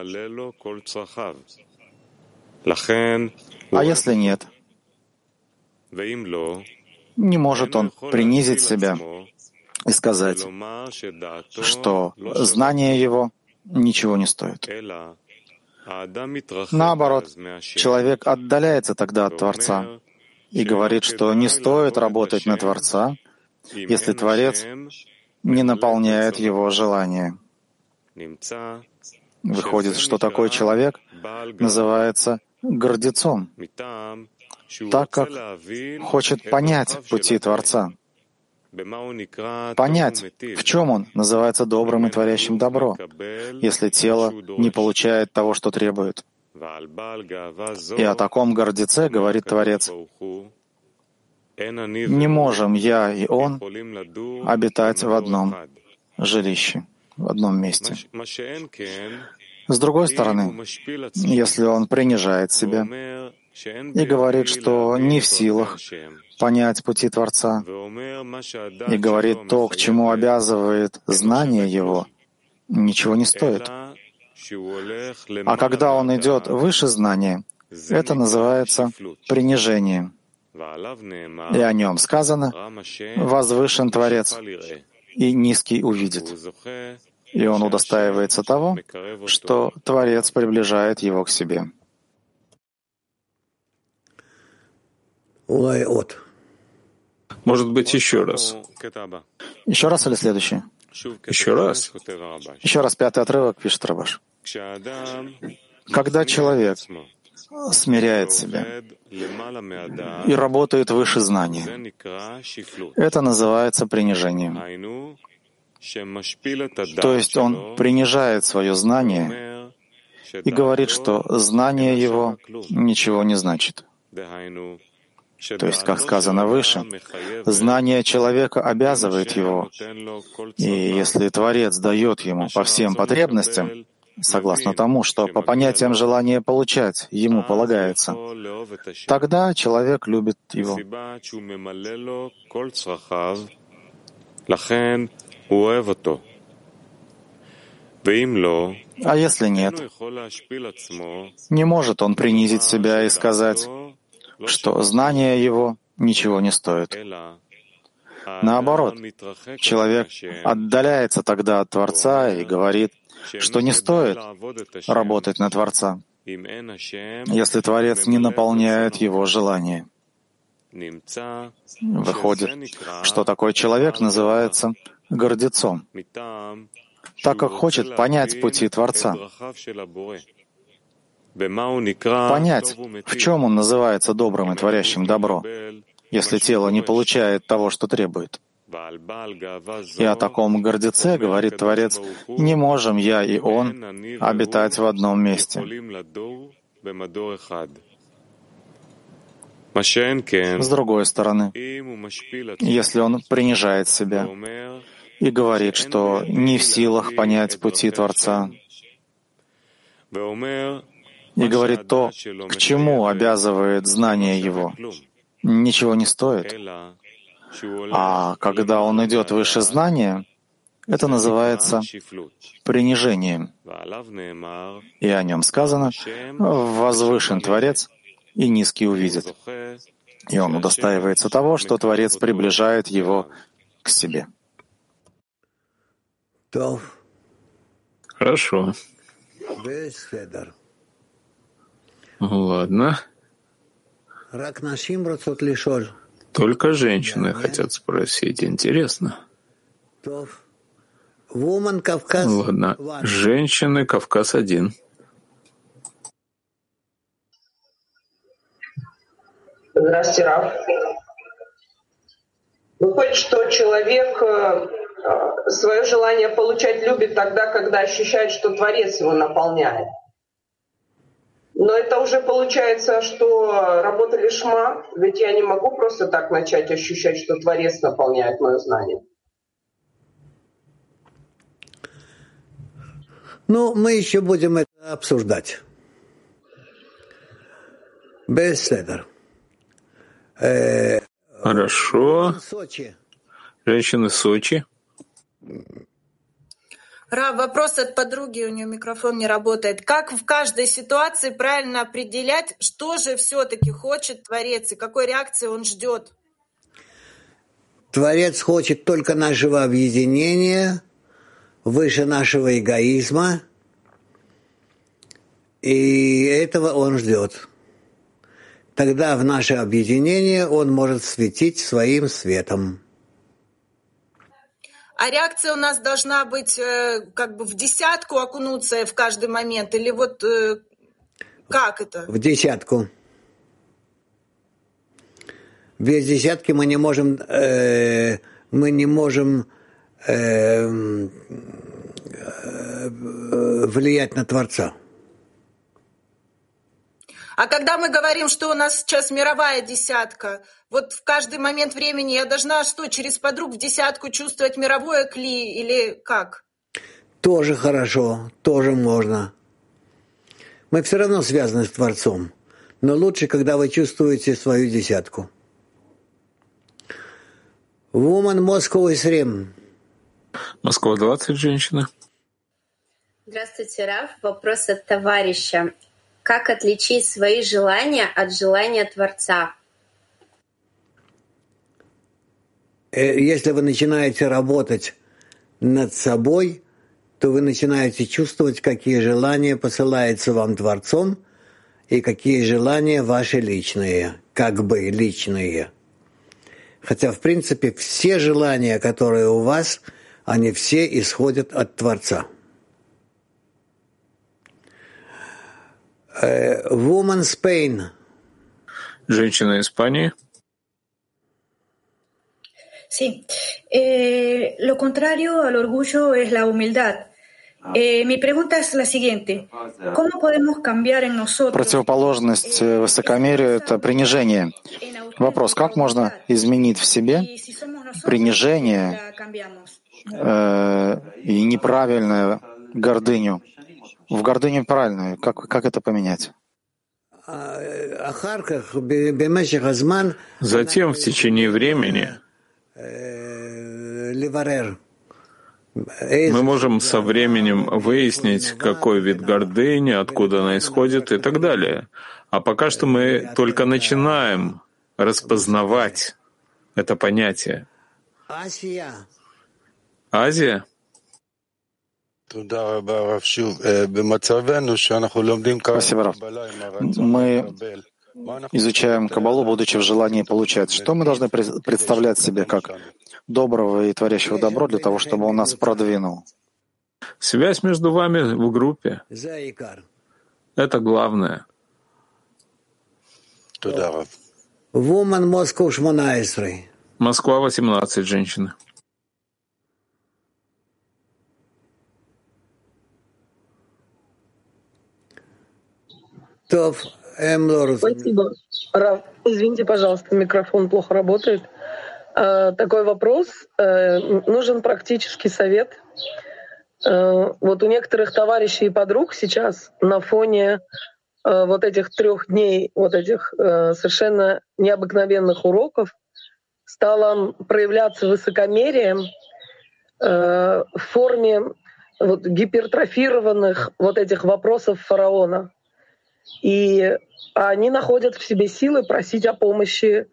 А если нет, не может он принизить себя и сказать, что знание его ничего не стоит. Наоборот, человек отдаляется тогда от Творца и говорит, что не стоит работать на Творца, если Творец не наполняет его желание. Выходит, что такой человек называется гордецом, так как хочет понять пути Творца. Понять, в чем он называется добрым и творящим добро, если тело не получает того, что требует. И о таком гордеце говорит Творец: «Не можем я и он обитать в одном жилище, в одном месте». С другой стороны, если он принижает себя и говорит, что не в силах понять пути Творца, и говорит то, к чему обязывает знание его, ничего не стоит. А когда он идет выше знания, это называется принижением. И о нем сказано: «Возвышен Творец, и низкий увидит». И он удостаивается того, что Творец приближает его к себе. Может быть, еще раз. Еще раз или следующее? Еще раз. Еще раз 5-й отрывок, пишет Рабаш. Когда человек смиряет себя и работает выше знания, это называется принижением. То есть он принижает свое знание и говорит, что знание его ничего не значит. То есть, как сказано выше, знание человека обязывает его, и если Творец дает ему по всем потребностям, согласно тому, что по понятиям желания получать ему полагается, тогда человек любит его. А если нет, не может он принизить себя и сказать, что знание его ничего не стоит. Наоборот, человек отдаляется тогда от Творца и говорит, что не стоит работать на Творца, если Творец не наполняет его желание. Выходит, что такой человек называется гордецом, так как хочет понять пути Творца. Понять, в чем он называется добрым и творящим добро, если тело не получает того, что требует. И о таком гордеце, говорит Творец, не можем я и он обитать в одном месте. С другой стороны, если он принижает себя и говорит, что не в силах понять пути Творца, и говорит то, к чему обязывает знание его, ничего не стоит. А когда он идет выше знания, это называется принижением. И о нем сказано: «Возвышен Творец, и низкий увидит». И он удостаивается того, что Творец приближает его к себе. Хорошо. Ладно. Только женщины хотят спросить. Интересно. Ладно. Женщины, Кавказ-1. Здравствуйте, Рав. Выходит, что человек свое желание получать любит тогда, когда ощущает, что Творец его наполняет. Но это уже получается, что работа лишма, ведь я не могу просто так начать ощущать, что Творец наполняет мое знание. Ну, мы еще будем это обсуждать. Беседер. Хорошо. Женщины Сочи. Рав, вопрос от подруги, у нее микрофон не работает. Как в каждой ситуации правильно определять, что же все-таки хочет Творец и какой реакции он ждет? Творец хочет только нашего объединения, выше нашего эгоизма, И этого он ждет. Тогда в наше объединение он может светить своим светом. А реакция у нас должна быть как бы в десятку окунуться в каждый момент? Или вот как это? В десятку. Без десятки мы не можем влиять на Творца. А когда мы говорим, что у нас сейчас мировая десятка, вот в каждый момент времени я должна что, через подруг в десятку чувствовать мировое кли или как? Тоже хорошо, тоже можно. Мы все равно связаны с Творцом, но лучше, когда вы чувствуете свою десятку. Woman Moscow is Rim. Москва 20, женщины. Здравствуйте, Рав. Вопрос от товарища. Как отличить свои желания от желания Творца? Если вы начинаете работать над собой, то вы начинаете чувствовать, какие желания посылаются вам Творцом и какие желания ваши личные, как бы личные. Хотя, в принципе, все желания, которые у вас, они все исходят от Творца. Woman Spain. Женщина Испании. Sí. Lo contrario al orgullo es la humildad. Mi pregunta es la siguiente. ¿Cómo podemos cambiar en nosotros? Противоположность высокомерию — это принижение. Вопрос, как можно изменить в себе принижение и неправильную гордыню в гордыню правильную? Как это поменять? Затем в течение времени мы можем со временем выяснить, какой вид гордыни, откуда она исходит и так далее. А пока что мы только начинаем распознавать это понятие. Азия? Спасибо, Рав. Мы изучаем Каббалу, будучи в желании получать. Что мы должны представлять себе как доброго и творящего добро для того, чтобы он нас продвинул? Связь между вами в группе. Это главное. Woman Moscow 18. Москва 18, женщины. Спасибо. Рав, извините, пожалуйста, микрофон плохо работает. Такой вопрос. Нужен практический совет. Вот у некоторых товарищей и подруг сейчас на фоне вот этих 3 дней, вот этих совершенно необыкновенных уроков стало проявляться высокомерие в форме вот гипертрофированных вот этих вопросов фараона. И они находят в себе силы просить о помощи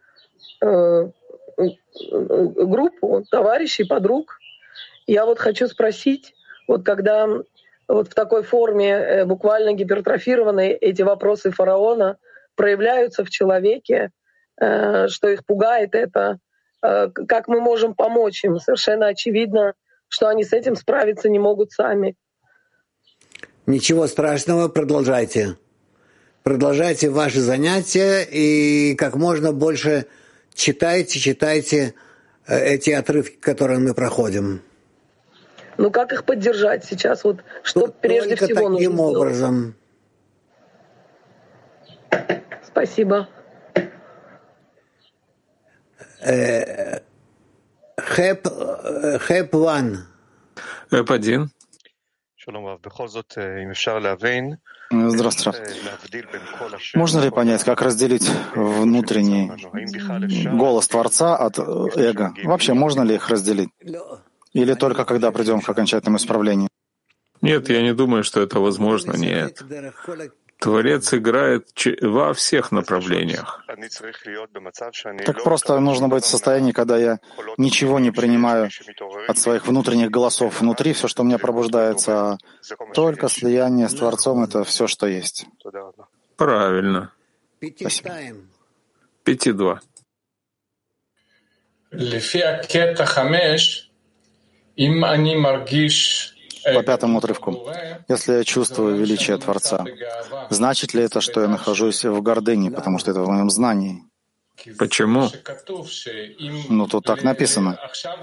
группу товарищей, подруг. Я вот хочу спросить, вот когда вот в такой форме буквально гипертрофированные эти вопросы фараона проявляются в человеке, что их пугает это, как мы можем помочь им? Совершенно очевидно, что они с этим справиться не могут сами. Ничего страшного, продолжайте. Продолжайте ваши занятия и как можно больше читайте эти отрывки, которые мы проходим. Ну как их поддержать сейчас? Вот что прежде всего нужно таким образом. Спасибо. Хэп-1. Хэп-1. Здравствуйте. Можно ли понять, как разделить внутренний голос Творца от эго? Вообще, можно ли их разделить? Или только когда придем к окончательному исправлению? Нет, я не думаю, что это возможно. Нет. Творец играет во всех направлениях. Так просто нужно быть в состоянии, когда я ничего не принимаю от своих внутренних голосов внутри, все, что у меня пробуждается, а только слияние с Творцом — это все, что есть. Правильно. Спасибо. 5.2. По пятому отрывку. Если я чувствую величие Творца, значит ли это, что я нахожусь в гордыне, потому что это в моем знании? Почему? Ну, тут так написано.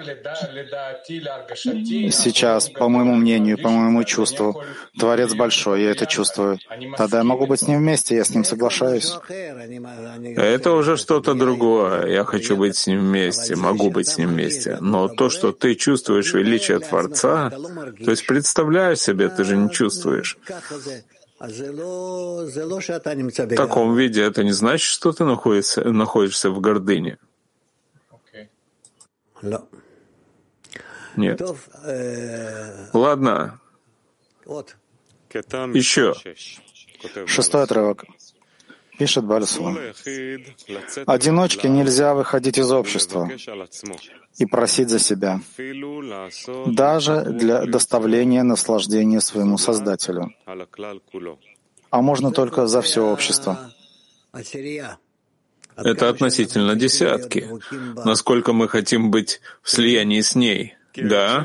Сейчас, по моему мнению, по моему чувству, Творец большой, я это чувствую. Тогда я могу быть с ним вместе, я с ним соглашаюсь. Это уже что-то другое. Я хочу быть с ним вместе, могу быть с ним вместе. Но то, что ты чувствуешь величие Творца, то есть представляешь себе, ты же не чувствуешь. В таком виде это не значит, что ты находишься в гордыне. Нет. Ладно. Еще. 6 отрывок. Пишет Бальсулам. Одиночке нельзя выходить из общества и просить за себя, даже для доставления наслаждения своему Создателю. А можно только за все общество. Это относительно десятки. Насколько мы хотим быть в слиянии с ней, да?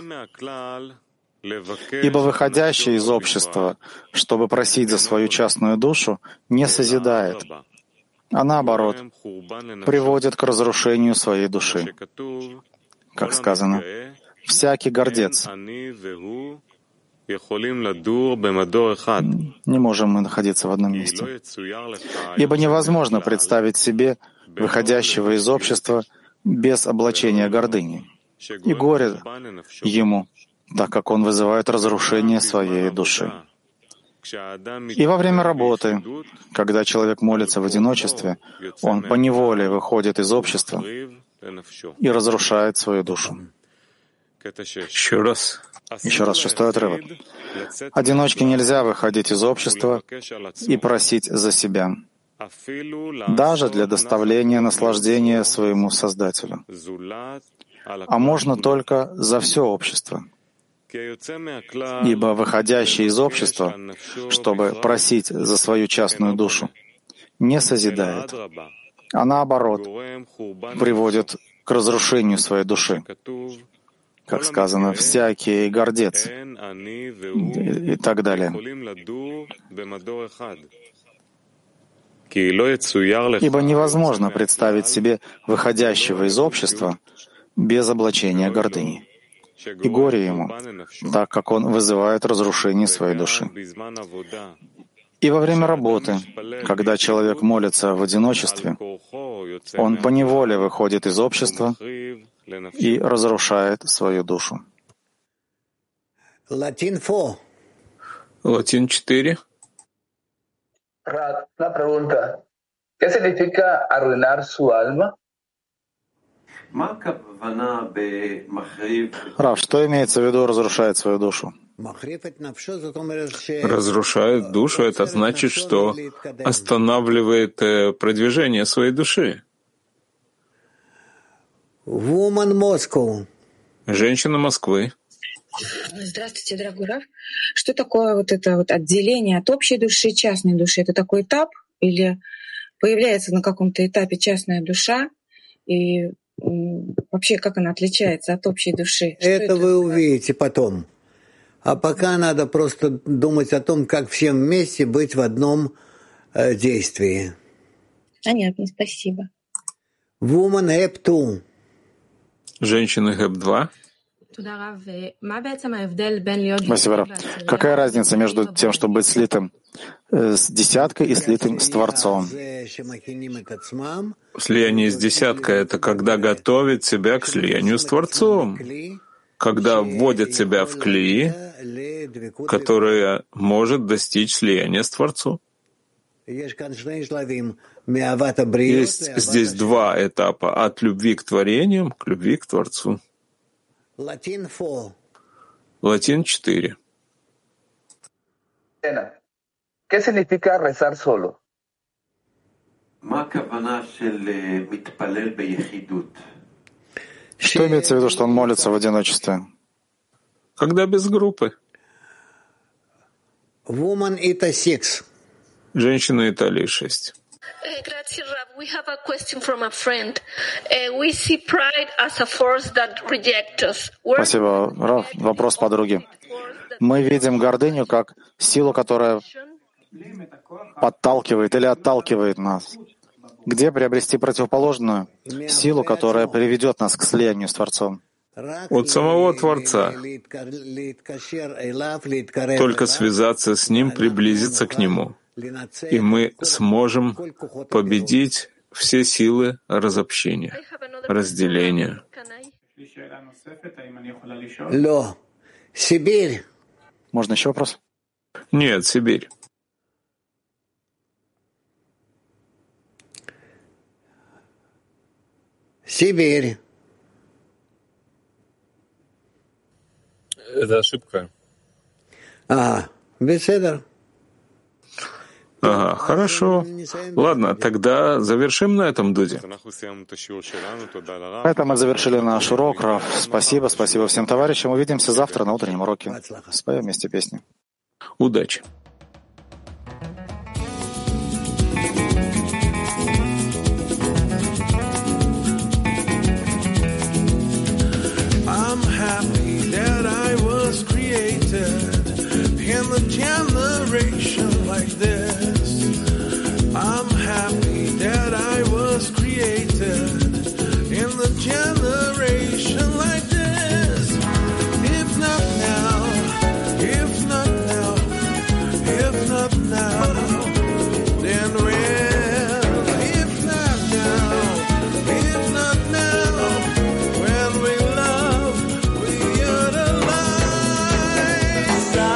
Ибо выходящий из общества, чтобы просить за свою частную душу, не созидает, а наоборот, приводит к разрушению своей души. Как сказано, всякий гордец. Не можем мы находиться в одном месте. Ибо невозможно представить себе выходящего из общества без облачения гордыни. И горе ему, так как он вызывает разрушение своей души. И во время работы, когда человек молится в одиночестве, он поневоле выходит из общества и разрушает свою душу. Еще раз. 6 отрывок. Одиночке нельзя выходить из общества и просить за себя, даже для доставления наслаждения своему Создателю. А можно только за все общество. Ибо выходящий из общества, чтобы просить за свою частную душу, не созидает, а наоборот, приводит к разрушению своей души. Как сказано, всякий гордец и так далее. Ибо невозможно представить себе выходящего из общества без облачения гордыни. И горе ему, так как он вызывает разрушение своей души. И во время работы, когда человек молится в одиночестве, он поневоле выходит из общества и разрушает свою душу. Латин 4. Una pregunta. ¿Qué significa arruinar su alma? Рав, что имеется в виду разрушает свою душу? Разрушает душу — это значит, что останавливает продвижение своей души. Женщина Москвы. Здравствуйте, дорогой Рав. Что такое вот это вот отделение от общей души и частной души? Это такой этап или появляется на каком-то этапе частная душа? И вообще, как она отличается от общей души? Это вы увидите потом. А пока надо просто думать о том, как всем вместе быть в одном действии. Понятно, спасибо. Woman Heb 2. Женщина Heb 2. Спасибо, Рав. Какая разница между тем, чтобы быть слитым с десяткой и слитым с Творцом? Слияние с десяткой — это когда готовит себя к слиянию с Творцом, когда вводит себя в клей, которое может достичь слияния с Творцом. Есть здесь два этапа: от любви к творениям к любви к Творцу. Латин 4. ¿Qué significa rezar solo? Что имеется в виду, что он молится в одиночестве? Когда без группы. Woman Ita 6. Женщина Италии 6. Grazie, Rav. We have a question from a friend. We see pride as a force that rejects us. Спасибо, Рав. Вопрос подруги. Мы видим гордыню как силу, которая подталкивает или отталкивает нас. Где приобрести противоположную силу, которая приведет нас к слиянию с Творцом? От самого Творца. Только связаться с Ним, приблизиться к Нему. И мы сможем победить все силы разобщения, разделения. Сибирь. Можно еще вопрос? Нет, Сибирь. Сибирь. Это ошибка. Беседа. Ага, хорошо. Ладно, тогда завершим на этом, Дуди. Это мы завершили наш урок, Рав. Спасибо всем товарищам. Увидимся завтра на утреннем уроке. Споем вместе песни. Удачи. I'm happy that I was created in a generation like this. I'm happy that I was created in a generation like this. If not now, if not now, if not now, then when? If not now, if not now, when we love, we utilize.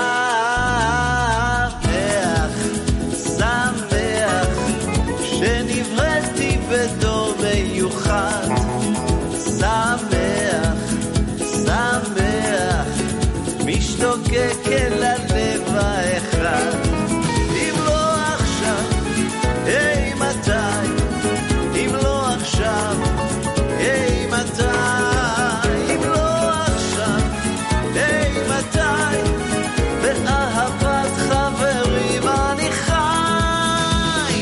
שמח, שנבראתי בדור מיוחד. שמח, משתוקק אל הלב האחד. אם לא עכשיו, היי מתי? אם לא עכשיו, היי מתי? אם לא עכשיו, היי מתי? באהבת חברים אני חי.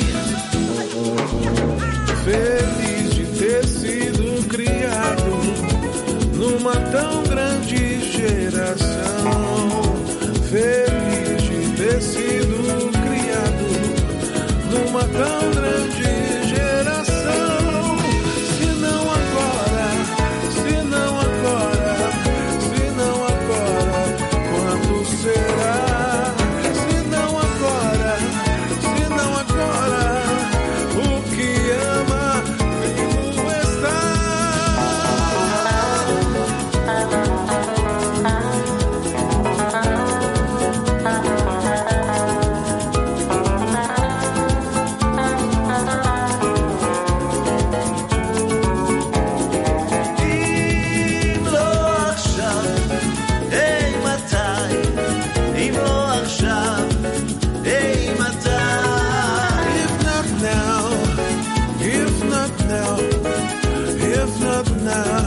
Feliz de ter sido criado numa tão grande geração. Feliz de ter sido criado numa tão grande geração. Se não agora, se não agora, se não agora, quando será? Se não agora, se não agora, o que ama vivo está. אם לא עכשיו, היי מתי? אם לא עכשיו, היי מתי? If not now, if not now, if not now.